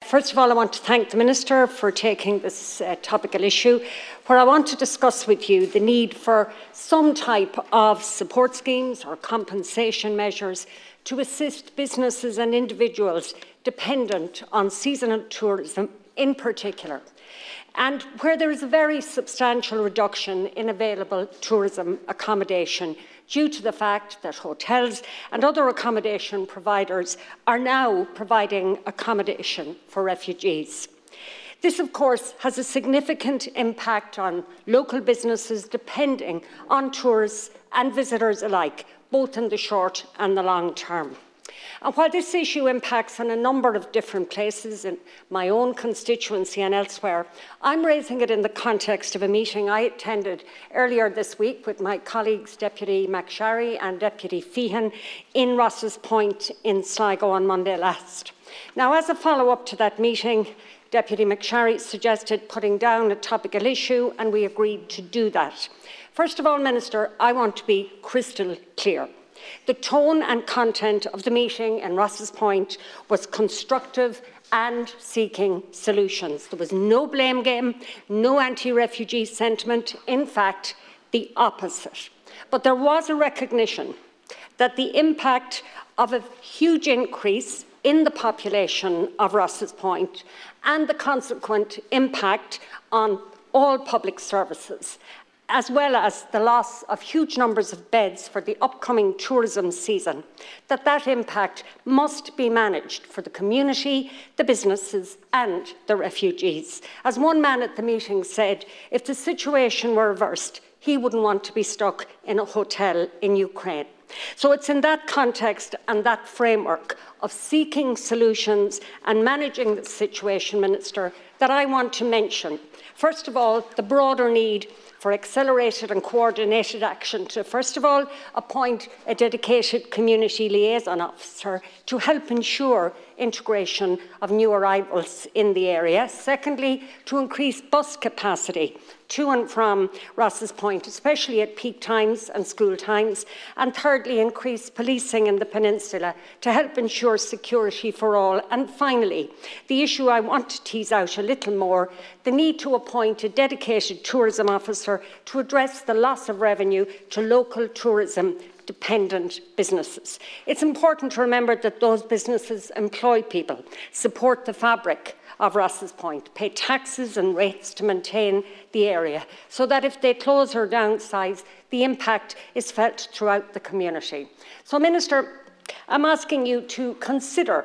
First of all, I want to thank the Minister for taking this topical issue, where I want to discuss with you the need for some type of support schemes or compensation measures to assist businesses and individuals dependent on seasonal tourism in particular, and where there is a very substantial reduction in available tourism accommodation due to the fact that hotels and other accommodation providers are now providing accommodation for refugees. This, of course, has a significant impact on local businesses depending on tourists and visitors alike, both in the short and the long term. And while this issue impacts on a number of different places in my own constituency and elsewhere, I'm raising it in the context of a meeting I attended earlier this week with my colleagues Deputy McSharry and Deputy Feehan in Rosses Point in Sligo on Monday last. Now, as a follow-up to that meeting, Deputy McSharry suggested putting down a topical issue, and we agreed to do that. First of all, Minister, I want to be crystal clear. The tone and content of the meeting in Rosses Point was constructive and seeking solutions. There was no blame game, no anti-refugee sentiment, in fact, the opposite. But there was a recognition that the impact of a huge increase in the population of Rosses Point and the consequent impact on all public services, as well as the loss of huge numbers of beds for the upcoming tourism season, that impact must be managed for the community, the businesses and the refugees. As one man at the meeting said, if the situation were reversed, he wouldn't want to be stuck in a hotel in Ukraine. So it's in that context and that framework of seeking solutions and managing the situation, Minister, that I want to mention, first of all, the broader need for accelerated and coordinated action to, first of all, appoint a dedicated community liaison officer to help ensure integration of new arrivals in the area. Secondly, to increase bus capacity to and from Rosses Point, especially at peak times and school times. And thirdly, increase policing in the peninsula to help ensure security for all. And finally, the issue I want to tease out a little more, the need to appoint a dedicated tourism officer to address the loss of revenue to local tourism dependent businesses. It's important to remember that those businesses employ people, support the fabric of Rosses Point, pay taxes and rates to maintain the area, so that if they close or downsize, the impact is felt throughout the community. So, Minister, I'm asking you to consider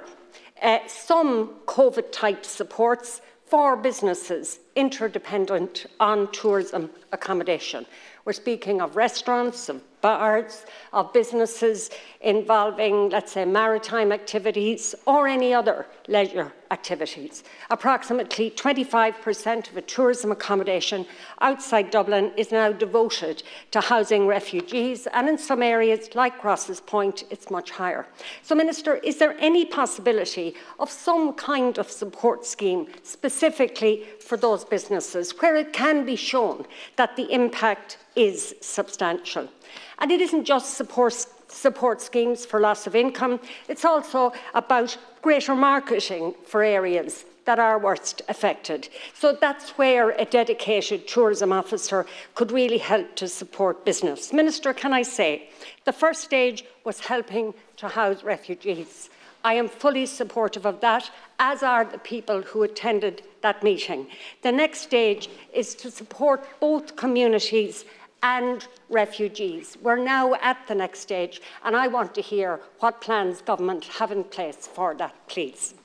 some COVID-type supports for businesses interdependent on tourism accommodation. We're speaking of restaurants, of bars, of businesses involving, let's say, maritime activities or any other leisure activities. Approximately 25% of a tourism accommodation outside Dublin is now devoted to housing refugees, and in some areas, like Rosses Point, it's much higher. So, Minister, is there any possibility of some kind of support scheme specifically for those businesses where it can be shown that the impact is substantial? And it isn't just support schemes for loss of income, it's also about greater marketing for areas that are worst affected. So that's where a dedicated tourism officer could really help to support business. Minister, can I say, the first stage was helping to house refugees. I am fully supportive of that, as are the people who attended that meeting. The next stage is to support both communities and refugees. We're now at the next stage, and I want to hear what plans government have in place for that, please.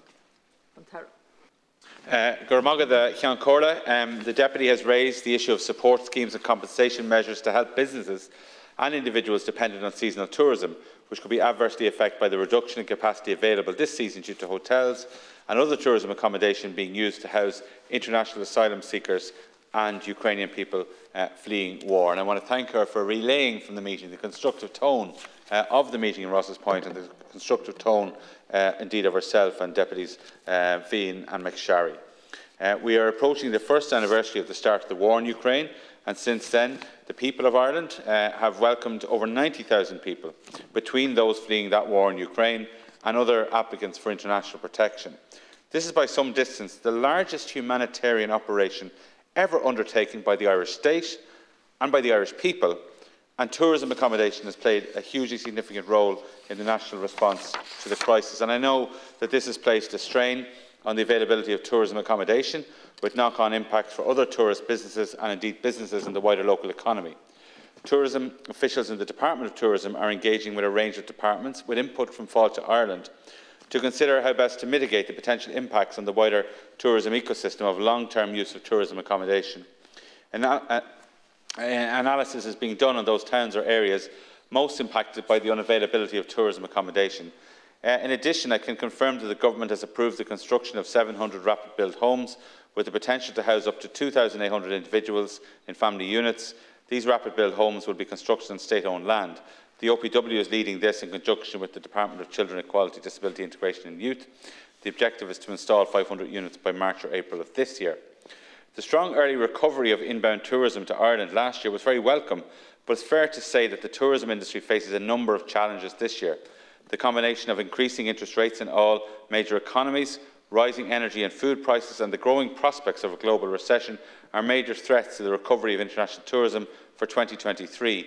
The Deputy has raised the issue of support schemes and compensation measures to help businesses and individuals dependent on seasonal tourism, which could be adversely affected by the reduction in capacity available this season due to hotels and other tourism accommodation being used to house international asylum seekers and Ukrainian people fleeing war. And I want to thank her for relaying from the meeting the constructive tone of the meeting in Rosses Point and the constructive tone indeed of herself and Deputies Feehan and McSharry. We are approaching the first anniversary of the start of the war in Ukraine, and since then the people of Ireland have welcomed over 90,000 people, between those fleeing that war in Ukraine and other applicants for international protection. This is by some distance the largest humanitarian operation ever undertaken by the Irish state and by the Irish people, and tourism accommodation has played a hugely significant role in the national response to the crisis. And I know that this has placed a strain on the availability of tourism accommodation, with knock-on impacts for other tourist businesses and indeed businesses in the wider local economy. Tourism officials in the Department of Tourism are engaging with a range of departments with input from Fáilte Ireland to consider how best to mitigate the potential impacts on the wider tourism ecosystem of long-term use of tourism accommodation. Analysis is being done on those towns or areas most impacted by the unavailability of tourism accommodation. In addition, I can confirm that the Government has approved the construction of 700 rapid-build homes with the potential to house up to 2,800 individuals in family units. These rapid-build homes will be constructed on state-owned land. The OPW is leading this in conjunction with the Department of Children, Equality, Disability, Integration and Youth. The objective is to install 500 units by March or April of this year. The strong early recovery of inbound tourism to Ireland last year was very welcome, but it's fair to say that the tourism industry faces a number of challenges this year. The combination of increasing interest rates in all major economies, rising energy and food prices and the growing prospects of a global recession are major threats to the recovery of international tourism for 2023.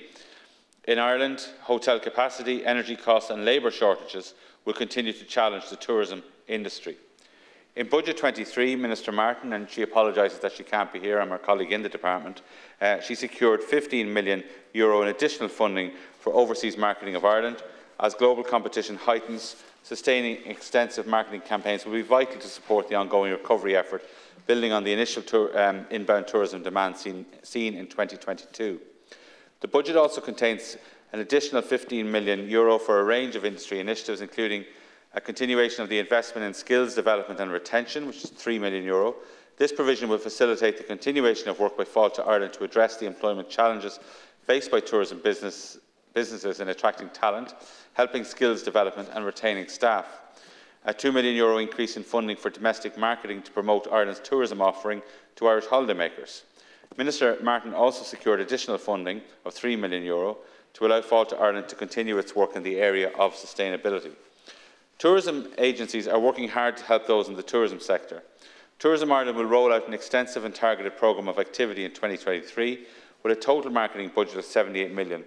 In Ireland, hotel capacity, energy costs and labour shortages will continue to challenge the tourism industry. In Budget 23, Minister Martin, and she apologises that she can't be here, I'm her colleague in the department, she secured €15 million in additional funding for overseas marketing of Ireland. As global competition heightens, sustaining extensive marketing campaigns will be vital to support the ongoing recovery effort, building on the initial inbound tourism demand seen in 2022. The budget also contains an additional €15 million for a range of industry initiatives, including a continuation of the investment in skills development and retention, which is €3 million. This provision will facilitate the continuation of work by Fáilte Ireland to address the employment challenges faced by tourism businesses in attracting talent, helping skills development and retaining staff. A €2 million increase in funding for domestic marketing to promote Ireland's tourism offering to Irish holidaymakers. Minister Martin also secured additional funding of €3 million to allow Fáilte Ireland to continue its work in the area of sustainability. Tourism agencies are working hard to help those in the tourism sector. Tourism Ireland will roll out an extensive and targeted programme of activity in 2023 with a total marketing budget of €78 million.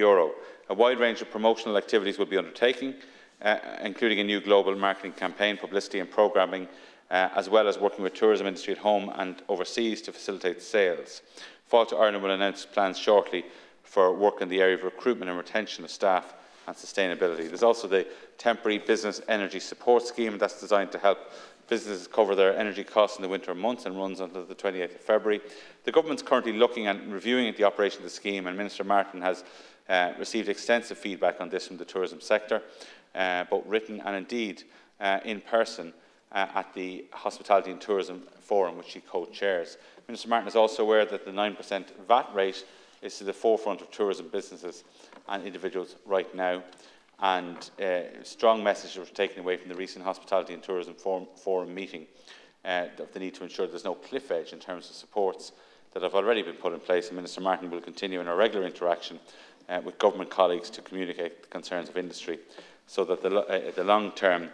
A wide range of promotional activities will be undertaken, including a new global marketing campaign, publicity and programming, as well as working with tourism industry at home and overseas to facilitate sales. Fáilte Ireland will announce plans shortly for work in the area of recruitment and retention of staff and sustainability. There's also the temporary business energy support scheme that's designed to help businesses cover their energy costs in the winter months and runs until the 28th of February. The Government is currently looking and reviewing the operation of the scheme, and Minister Martin has received extensive feedback on this from the tourism sector, both written and indeed in person at the Hospitality and Tourism Forum, which she co-chairs. Minister Martin is also aware that the 9% VAT rate is to the forefront of tourism businesses and individuals right now, and strong messages were taken away from the recent Hospitality and Tourism Forum meeting of the need to ensure there's no cliff edge in terms of supports that have already been put in place, and Minister Martin will continue in a regular interaction with government colleagues to communicate the concerns of industry, so that the long-term,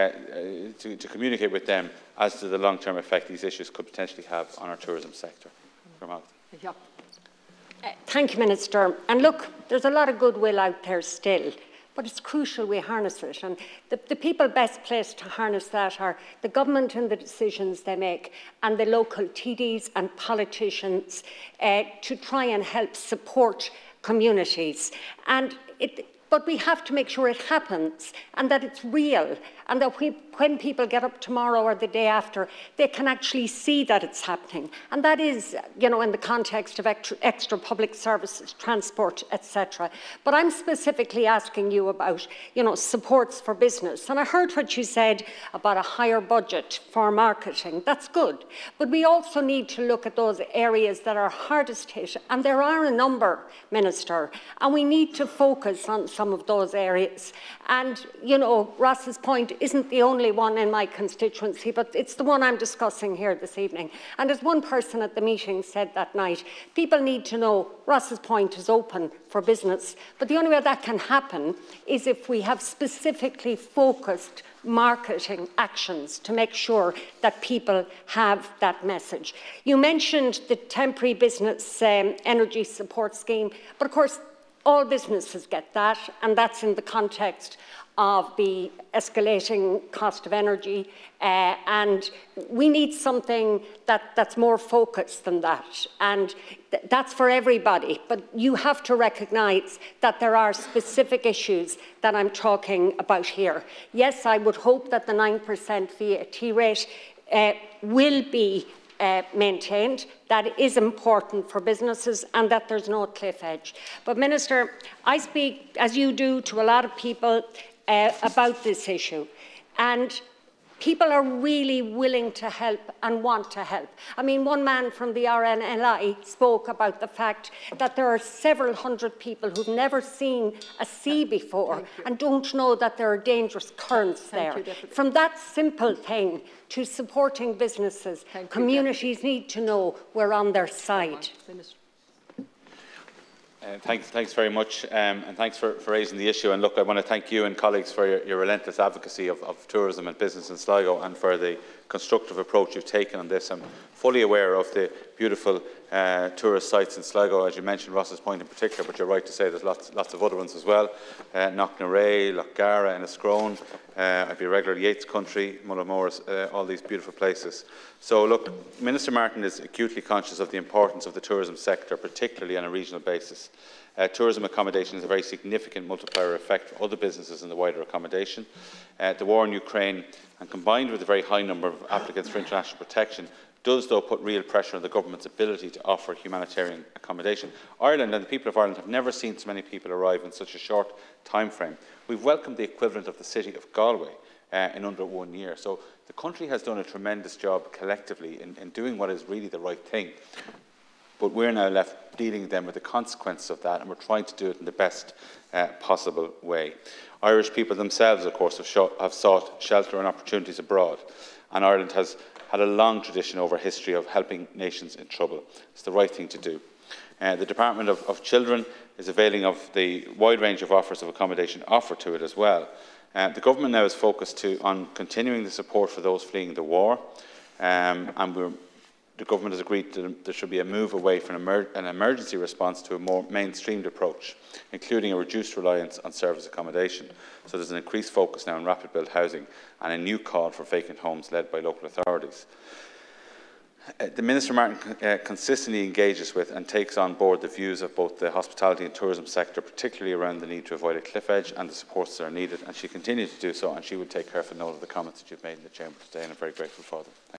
to communicate with them as to the long-term effect these issues could potentially have on our tourism sector. Yeah. Thank you, Minister. And look, there's a lot of goodwill out there still, but it's crucial we harness it. And the people best placed to harness that are the government and the decisions they make, and the local TDs and politicians to try and help support communities. But we have to make sure it happens and that it's real, and that when people get up tomorrow or the day after, they can actually see that it's happening. And that is, in the context of extra public services, transport, etc. But I'm specifically asking you about, supports for business. And I heard what you said about a higher budget for marketing. That's good. But we also need to look at those areas that are hardest hit. And there are a number, Minister, and we need to focus on some of those areas. And, Ross's point isn't the only one in my constituency, but it's the one I'm discussing here this evening. And as one person at the meeting said that night, people need to know Ross's Point is open for business. But the only way that can happen is if we have specifically focused marketing actions to make sure that people have that message. You mentioned the temporary business energy support scheme, but of course all businesses get that, and that's in the context of the escalating cost of energy, and we need something that's more focused than that, and that's for everybody. But you have to recognise that there are specific issues that I'm talking about here. Yes, I would hope that the 9% VAT rate will be maintained. That is important for businesses, and that there's no cliff edge. But Minister, I speak, as you do, to a lot of people about this issue, and people are really willing to help and want to help. I mean, one man from the RNLI spoke about the fact that there are several hundred people who've never seen a sea before and don't know that there are dangerous currents there. From that simple thing to supporting businesses, communities need to know we're on their side. Thanks very much, and thanks for raising the issue. And look, I want to thank you and colleagues for your relentless advocacy of tourism and business in Sligo, and for the constructive approach you've taken on this. I'm fully aware of the beautiful tourist sites in Sligo, as you mentioned, Ross's Point in particular, but you're right to say there's lots of other ones as well. Knocknarea, Lochgara, Enniscrone, I'd be regular Yates Country, Mullaghmores, all these beautiful places. So look, Minister Martin is acutely conscious of the importance of the tourism sector, particularly on a regional basis. Tourism accommodation has a very significant multiplier effect for other businesses in the wider accommodation. The war in Ukraine, and combined with the very high number of applicants for international protection, does, though, put real pressure on the government's ability to offer humanitarian accommodation. Ireland and the people of Ireland have never seen so many people arrive in such a short time frame. We've welcomed the equivalent of the city of Galway in under 1 year. So the country has done a tremendous job collectively in doing what is really the right thing. But we're now left dealing then with the consequences of that, and we're trying to do it in the best possible way. Irish people themselves, of course, have sought shelter and opportunities abroad, and Ireland has had a long tradition over history of helping nations in trouble. It's the right thing to do. The Department of Children is availing of the wide range of offers of accommodation offered to it as well. The government now is focused on continuing the support for those fleeing the war, and the government has agreed that there should be a move away from an emergency response to a more mainstreamed approach, including a reduced reliance on service accommodation. So there's an increased focus now on rapid build housing and a new call for vacant homes led by local authorities. The Minister Martin consistently engages with and takes on board the views of both the hospitality and tourism sector, particularly around the need to avoid a cliff edge and the supports that are needed, and she continues to do so, and she will take careful note of the comments that you've made in the Chamber today, and I'm very grateful for them.